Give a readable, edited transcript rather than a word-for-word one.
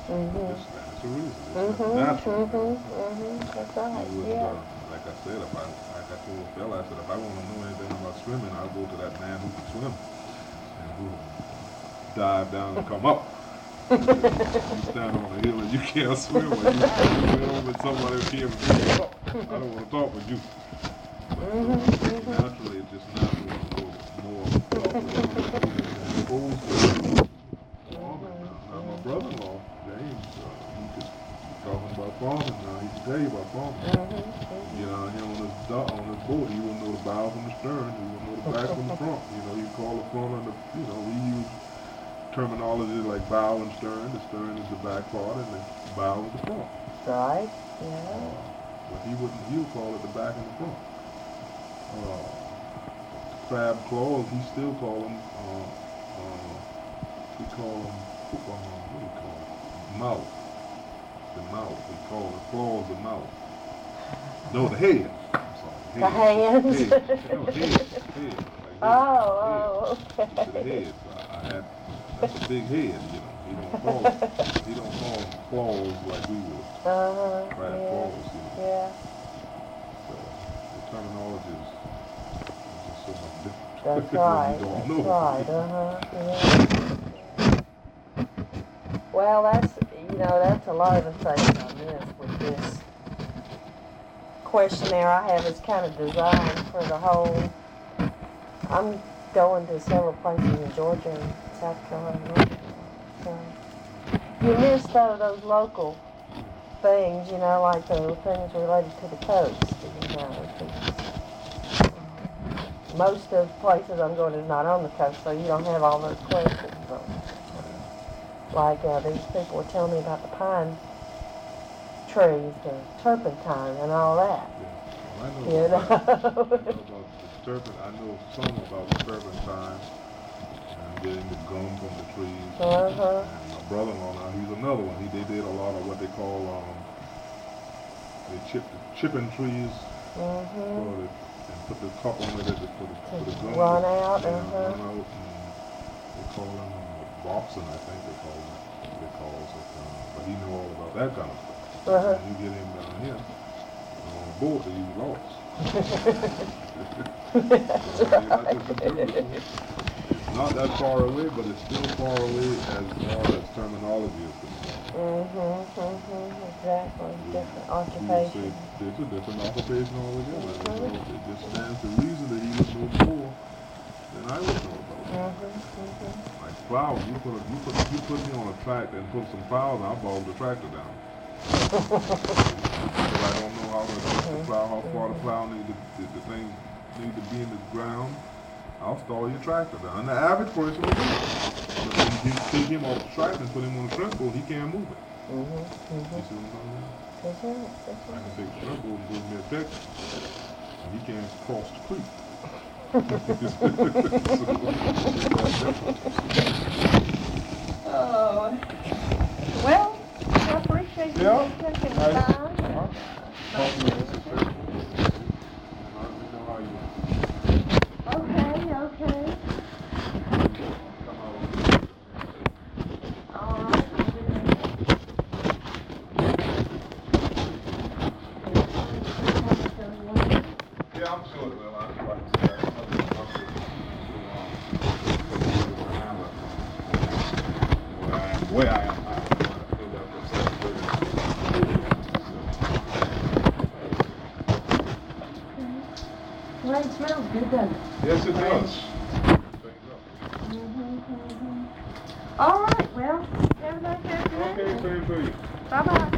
That's the reason. It's natural. That's right. You would, Yeah. like I said, like I told Phil, I said, if I want to know anything about swimming, I'll go to that man who can swim and who dive down and come up. You stand on a hill and you can't swim, or you swim with somebody who can't swim up. I don't want to talk with you. But naturally, it's just natural to go more exposed to farming now. Now, my brother-in-law, James, he just talking about farming now. He can tell you about farming. You know, here on his boat, he wouldn't know the bow from the stern. He wouldn't know the back from the front. You know, you call the front on the, we use terminology like bow and stern. The stern is the back part and the bow is the front. Right, yeah. But he would call it the back and the front. Crab claws, he still call them, we call them, what do you call them? Mouth. The mouth. We call the claws the mouth. No, the head. I'm sorry. The hands? Head. No, head. Like Oh, head. okay. To the head. So that's a big head, He don't call them claws like we would. Crab claws, Yeah. So the terminology is just so much different. That's right. You don't That's know. right. Yeah. Well, that's a lot of the things I miss with this questionnaire I have is kind of designed for the whole. I'm going to several places in Georgia and South Carolina. So you miss those local things, like the things related to the coast. Most of the places I'm going is not on the coast, so you don't have all those questions. Like these people were telling me about the pine trees, the turpentine, and all that. Yeah. Well, I know about the turpentine. I know some about the turpentine and getting the gum from the trees. And my brother-in-law, now he's another one. They did a lot of what they call they chipping trees and put the cup on it for the gum. Run out. Run out, and they call them boxing, I think they call it. But he knew all about that kind of stuff. And you get him down here on a boat, he's lost. It's not that far away, but it's still far away as far as terminology is concerned. Exactly. Different occupation. It's a different occupation altogether. It just stands to reason that he would know more than I would know about. Like plows, you put me on a tractor and put some plows, I'll bog the tractor down. If I don't know how to plow, how far the plow the things need to be in the ground, I'll stall your tractor down. And the average person will do it. But when you take him off the tractor and put him on the shrimp boat, he can't move it. You see what I'm talking about? I can take the shrimp boat and give me a text, and he can't cross the creek. Oh. Well, I appreciate you taking the time. Okay. All right. Yeah, I'm sure it will. Where I am now, Well, it smells good, doesn't it? yes, it does. All right, well, have a nice afternoon. Okay, same for you. Bye-bye.